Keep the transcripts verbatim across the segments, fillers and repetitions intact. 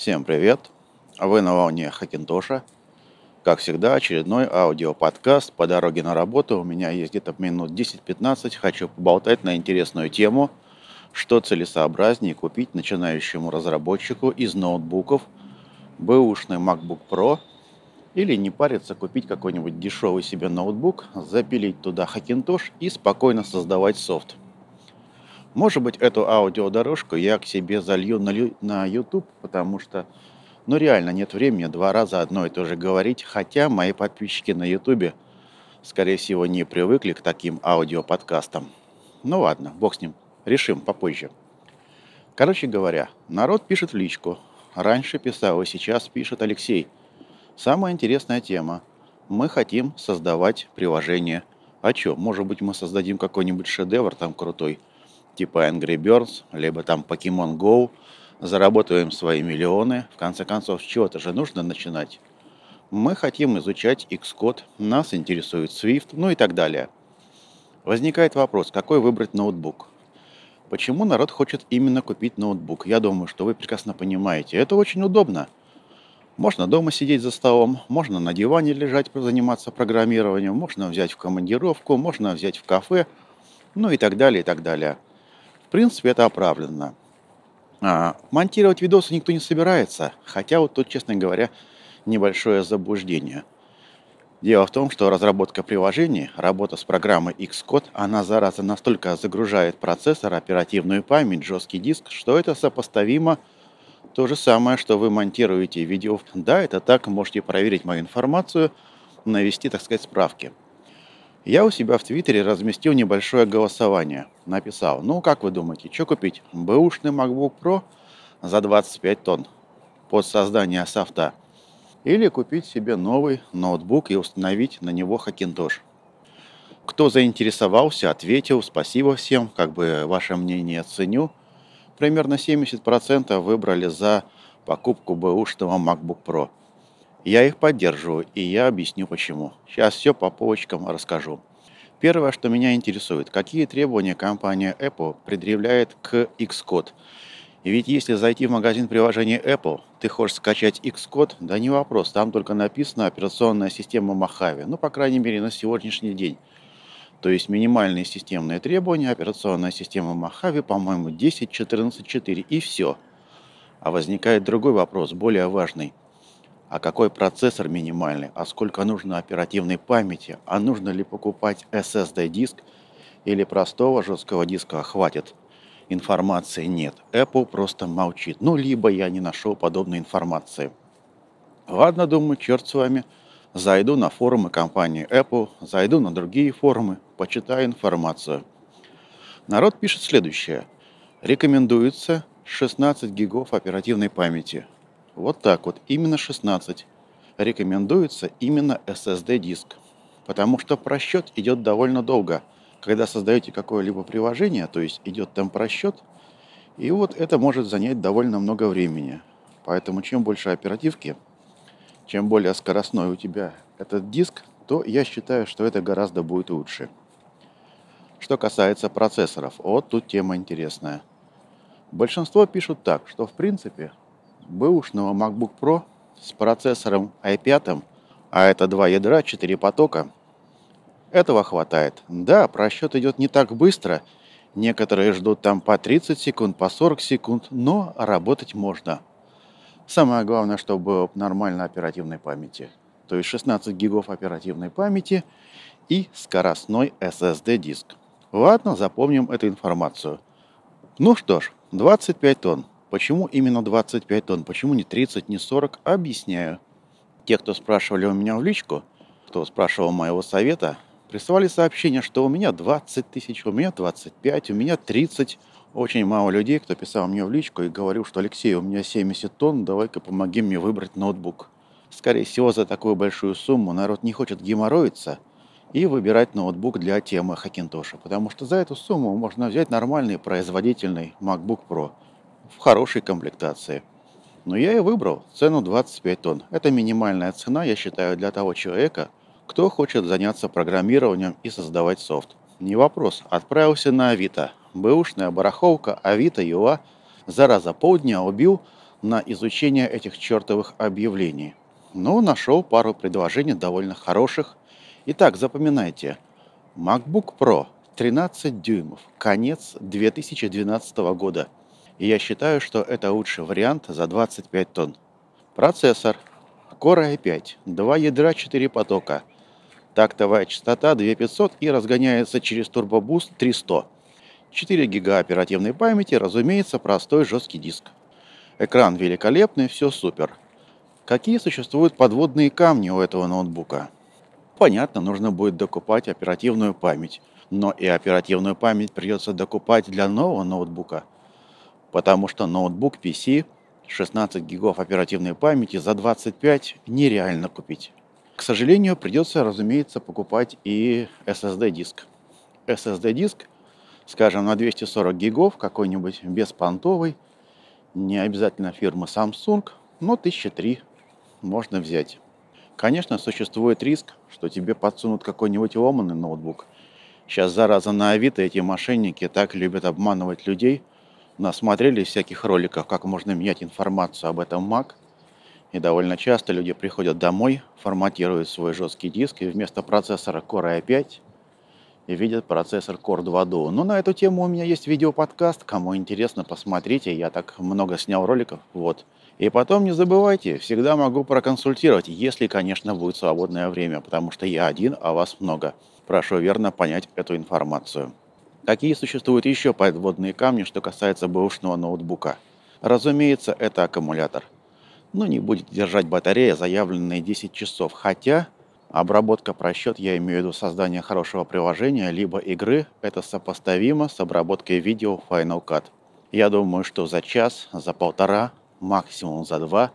Всем привет! Вы на волне Хакинтоша. Как всегда, очередной аудиоподкаст по дороге на работу. У меня есть где-то минут десять-пятнадцать. Хочу поболтать на интересную тему, что целесообразнее купить начинающему разработчику из ноутбуков бэушный MacBook Pro или не париться, купить какой-нибудь дешевый себе ноутбук, запилить туда Hackintosh и спокойно создавать софт. Может быть, эту аудиодорожку я к себе залью на, лю- на YouTube, потому что ну реально нет времени два раза одно и то же говорить, хотя мои подписчики на Ютубе, скорее всего, не привыкли к таким аудиоподкастам. Ну ладно, бог с ним, решим попозже. Короче говоря, народ пишет в личку. Раньше писал и сейчас пишет Алексей. Самая интересная тема. Мы хотим создавать приложение. А чё, может быть мы создадим какой-нибудь шедевр там крутой, типа Angry Birds, либо там Pokemon Go, заработаем свои миллионы. В конце концов, с чего-то же нужно начинать. Мы хотим изучать Xcode, нас интересует Swift, ну и так далее. Возникает вопрос, какой выбрать ноутбук? Почему народ хочет именно купить ноутбук? Я думаю, что вы прекрасно понимаете. Это очень удобно. Можно дома сидеть за столом, можно на диване лежать, заниматься программированием, можно взять в командировку, можно взять в кафе, ну и так далее, и так далее. В принципе, это оправдано. А, монтировать видосы никто не собирается, хотя вот тут, честно говоря, небольшое заблуждение. Дело в том, что разработка приложений, работа с программой Xcode, она, зараза, настолько загружает процессор, оперативную память, жесткий диск, что это сопоставимо то же самое, что вы монтируете видео. Да, это так, можете проверить мою информацию, навести, так сказать, справки. Я у себя в Твиттере разместил небольшое голосование. Написал, ну как вы думаете, что купить? Бэушный MacBook Pro за двадцать пять тонн под создание софта? Или купить себе новый ноутбук и установить на него Hackintosh? Кто заинтересовался, ответил, спасибо всем, как бы ваше мнение ценю. Примерно семьдесят процентов выбрали за покупку бэушного MacBook Pro. Я их поддерживаю, и я объясню почему. Сейчас все по полочкам расскажу. Первое, что меня интересует, какие требования компания Apple предъявляет к Xcode. И ведь если зайти в магазин приложений Apple, ты хочешь скачать Xcode, да не вопрос, там только написано операционная система Mojave, ну, по крайней мере, на сегодняшний день. То есть минимальные системные требования, операционная система Mojave, по-моему, десять точка четырнадцать точка четыре, и все. А возникает другой вопрос, более важный. А какой процессор минимальный? А сколько нужно оперативной памяти? А нужно ли покупать эс эс ди-диск или простого жесткого диска хватит? Информации нет. Apple просто молчит. Ну, либо я не нашел подобной информации. Ладно, думаю, черт с вами. Зайду на форумы компании Apple, зайду на другие форумы, почитаю информацию. Народ пишет следующее. Рекомендуется шестнадцать гигов оперативной памяти. Вот так вот, именно шестнадцать. Рекомендуется именно эс эс ди-диск. Потому что просчет идет довольно долго. Когда создаете какое-либо приложение, то есть идет там просчет, и вот это может занять довольно много времени. Поэтому чем больше оперативки, чем более скоростной у тебя этот диск, то я считаю, что это гораздо будет лучше. Что касается процессоров, вот тут тема интересная. Большинство пишут так, что в принципе бэушного MacBook Pro с процессором ай пять, а это два ядра, четыре потока, этого хватает. Да, просчет идет не так быстро, некоторые ждут там по тридцать секунд, по сорок секунд, но работать можно. Самое главное, чтобы было нормально оперативной памяти. То есть шестнадцать гигов оперативной памяти и скоростной эс эс ди-диск. Ладно, запомним эту информацию. Ну что ж, двадцать пять тонн. Почему именно двадцать пять тонн? Почему не тридцать, не сорок? Объясняю. Те, кто спрашивали у меня в личку, кто спрашивал моего совета, прислали сообщение, что у меня двадцать тысяч, у меня двадцать пять, у меня тридцать. Очень мало людей, кто писал мне в личку и говорил, что Алексей, у меня семьдесят тонн, давай-ка помоги мне выбрать ноутбук. Скорее всего, за такую большую сумму народ не хочет геморроиться и выбирать ноутбук для темы Hackintosh, потому что за эту сумму можно взять нормальный производительный MacBook Pro в хорошей комплектации. Но я и выбрал цену двадцать пять тонн. Это минимальная цена, я считаю, для того человека, кто хочет заняться программированием и создавать софт. Не вопрос, отправился на Авито. Бэушная барахолка, Авито, Юла. Зараза, полдня убил, на изучение этих чертовых объявлений. Но нашел пару предложений довольно хороших. Итак, запоминайте. MacBook Pro тринадцать дюймов, конец две тысячи двенадцатого года. И я считаю, что это лучший вариант за двадцать пять тонн. Процессор Core ай пять, два ядра, четыре потока. Тактовая частота две тысячи пятьсот и разгоняется через Turbo Boost триста. четыре гига оперативной памяти, разумеется, простой жесткий диск. Экран великолепный, все супер. Какие существуют подводные камни у этого ноутбука? Понятно, нужно будет докупать оперативную память. Но и оперативную память придется докупать для нового ноутбука. Потому что ноутбук пи си шестнадцать гигов оперативной памяти за двадцать пять нереально купить. К сожалению, придется, разумеется, покупать и эс эс ди-диск. эс эс ди-диск, скажем, на двести сорок гигов, какой-нибудь беспонтовый, не обязательно фирмы Samsung, но тысячи три можно взять. Конечно, существует риск, что тебе подсунут какой-нибудь ломаный ноутбук. Сейчас, зараза, на Авито эти мошенники так любят обманывать людей. Насмотрелись всяких роликов, как можно менять информацию об этом Mac. И довольно часто люди приходят домой, форматируют свой жесткий диск и вместо процессора Core ай пять и видят процессор Core два Duo. Но на эту тему у меня есть видеоподкаст. Кому интересно, посмотрите. Я так много снял роликов. Вот. И потом не забывайте, всегда могу проконсультировать, если, конечно, будет свободное время, потому что я один, а вас много. Прошу верно понять эту информацию. Какие существуют еще подводные камни, что касается бэушного ноутбука? Разумеется, это аккумулятор. Но не будет держать батарея заявленные десять часов, хотя обработка просчет, я имею в виду создание хорошего приложения, либо игры, это сопоставимо с обработкой видео в Final Cut. Я думаю, что за час, за полтора, максимум за два,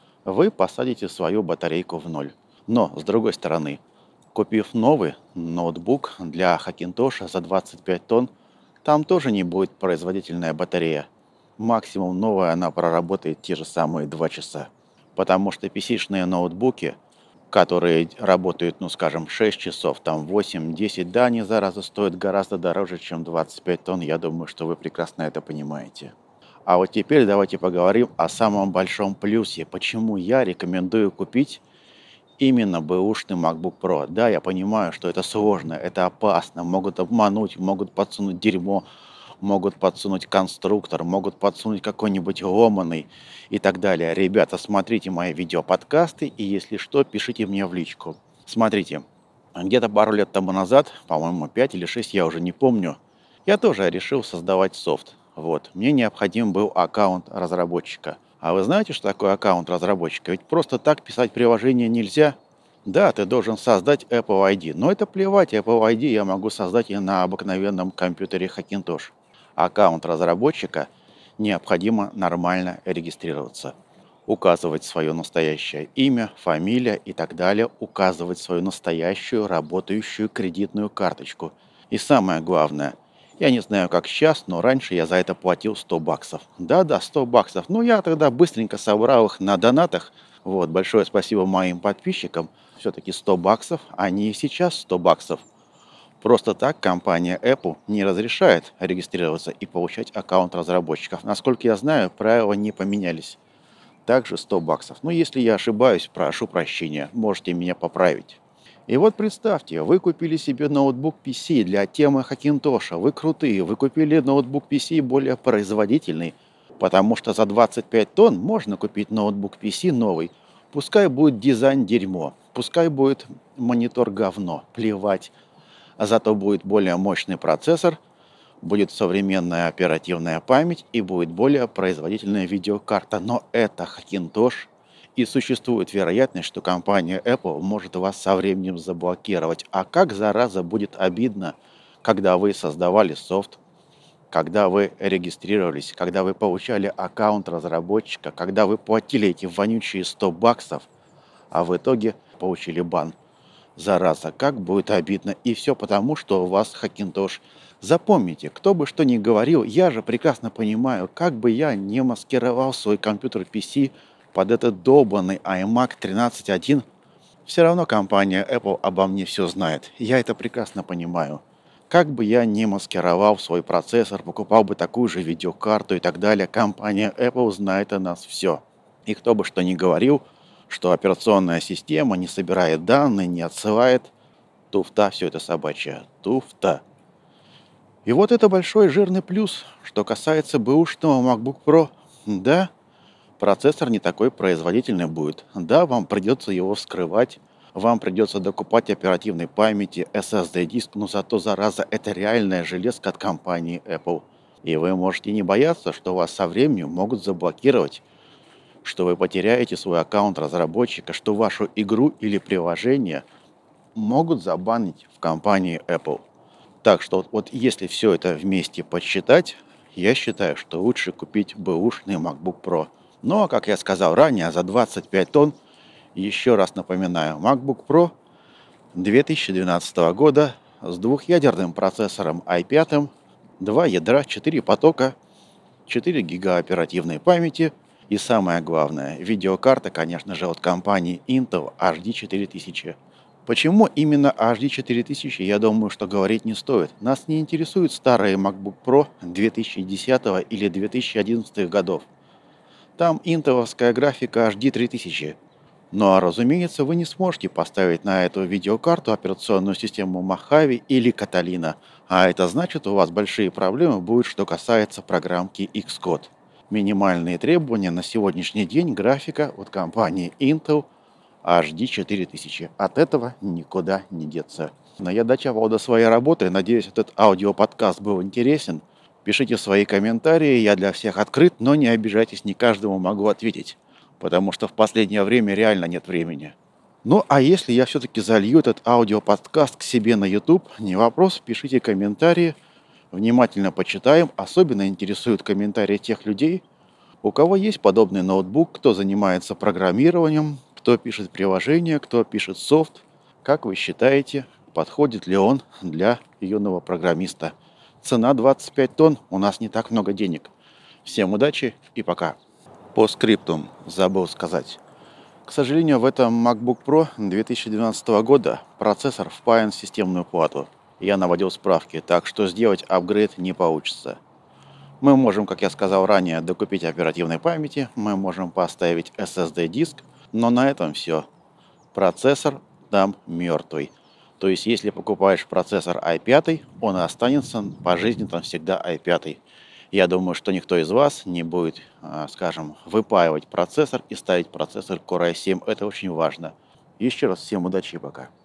вы посадите свою батарейку в ноль. Но, с другой стороны, купив новый ноутбук для Hackintosh за двадцать пять тонн, там тоже не будет производительная батарея. Максимум новая она проработает те же самые два часа. Потому что пи си-шные ноутбуки, которые работают, ну скажем, шесть часов, там восемь-десять, да, они, зараза, стоят гораздо дороже, чем двадцать пять тонн. Я думаю, что вы прекрасно это понимаете. А вот теперь давайте поговорим о самом большом плюсе. Почему я рекомендую купить именно бэушный MacBook Pro. Да, я понимаю, что это сложно, это опасно. Могут обмануть, могут подсунуть дерьмо, могут подсунуть конструктор, могут подсунуть какой-нибудь ломаный и так далее. Ребята, смотрите мои видеоподкасты и, если что, пишите мне в личку. Смотрите, где-то пару лет тому назад, по-моему, пять или шесть, я уже не помню, я тоже решил создавать софт. Вот, мне необходим был аккаунт разработчика. А вы знаете, что такое аккаунт разработчика? Ведь просто так писать приложение нельзя. Да, ты должен создать Apple ай ди, но это плевать, Apple ай ди я могу создать и на обыкновенном компьютере Hackintosh. Аккаунт разработчика необходимо нормально регистрироваться. Указывать свое настоящее имя, фамилия и так далее, указывать свою настоящую работающую кредитную карточку. И самое главное, я не знаю, как сейчас, но раньше я за это платил сто баксов. Да-да, сто баксов. Ну, я тогда быстренько собрал их на донатах. Вот, большое спасибо моим подписчикам. Все-таки сто баксов, а не сейчас сто баксов. Просто так компания Apple не разрешает регистрироваться и получать аккаунт разработчиков. Насколько я знаю, правила не поменялись. Также сто баксов. Ну, если я ошибаюсь, прошу прощения, можете меня поправить. И вот представьте, вы купили себе ноутбук пи си для темы Hackintosh, вы крутые, вы купили ноутбук пи си более производительный, потому что за двадцать пять тонн можно купить ноутбук пи си новый. Пускай будет дизайн дерьмо, пускай будет монитор говно, плевать. А зато будет более мощный процессор, будет современная оперативная память и будет более производительная видеокарта. Но это Hackintosh. И существует вероятность, что компания Apple может вас со временем заблокировать. А как, зараза, будет обидно, когда вы создавали софт, когда вы регистрировались, когда вы получали аккаунт разработчика, когда вы платили эти вонючие сто баксов, а в итоге получили бан. Зараза, как будет обидно. И все потому, что у вас Hackintosh. Запомните, кто бы что ни говорил, я же прекрасно понимаю, как бы я не маскировал свой компьютер пи си под этот долбанный iMac тринадцать один, все равно компания Apple обо мне все знает. Я это прекрасно понимаю. Как бы я ни маскировал свой процессор, покупал бы такую же видеокарту и так далее, компания Apple знает о нас все. И кто бы что ни говорил, что операционная система не собирает данные, не отсылает, туфта все это собачья, туфта. И вот это большой жирный плюс, что касается бэушного MacBook Pro. Да, процессор не такой производительный будет. Да, вам придется его вскрывать, вам придется докупать оперативной памяти, эс эс ди-диск, но зато, зараза, это реальная железка от компании Apple. И вы можете не бояться, что вас со временем могут заблокировать, что вы потеряете свой аккаунт разработчика, что вашу игру или приложение могут забанить в компании Apple. Так что вот, вот если все это вместе подсчитать, я считаю, что лучше купить бэушный MacBook Pro. Но, как я сказал ранее, за двадцать пять тонн, еще раз напоминаю, MacBook Pro две тысячи двенадцатого года с двухъядерным процессором ай пять, два ядра, четыре потока, четыре гига оперативной памяти и самое главное, видеокарта, конечно же, от компании Intel эйч ди четыре тысячи. Почему именно эйч ди четыре тысячи, я думаю, что говорить не стоит. Нас не интересуют старые MacBook Pro две тысячи десятого или две тысячи одиннадцатого годов. Там интеловская графика эйч ди три тысячи. Ну а разумеется, вы не сможете поставить на эту видеокарту операционную систему Mojave или Catalina. А это значит, у вас большие проблемы будут, что касается программки Xcode. Минимальные требования на сегодняшний день графика от компании Intel эйч ди четыре тысячи. От этого никуда не деться. Но я дочавал до своей работы. Надеюсь, этот аудиоподкаст был интересен. Пишите свои комментарии, я для всех открыт, но не обижайтесь, не каждому могу ответить, потому что в последнее время реально нет времени. Ну, а если я все-таки залью этот аудиоподкаст к себе на YouTube, не вопрос, пишите комментарии, внимательно почитаем. Особенно интересуют комментарии тех людей, у кого есть подобный ноутбук, кто занимается программированием, кто пишет приложения, кто пишет софт. Как вы считаете, подходит ли он для юного программиста? Цена двадцать пять тонн, у нас не так много денег. Всем удачи и пока. По скриптум забыл сказать. К сожалению, в этом MacBook Pro две тысячи двенадцатого года процессор впаян в системную плату. Я наводил справки, так что сделать апгрейд не получится. Мы можем, как я сказал ранее, докупить оперативной памяти, мы можем поставить эс эс ди-диск, но на этом все. Процессор там мертвый. То есть, если покупаешь процессор ай пять, он останется по жизни там всегда ай пять. Я думаю, что никто из вас не будет, скажем, выпаивать процессор и ставить процессор Core ай семь. Это очень важно. Еще раз всем удачи и пока.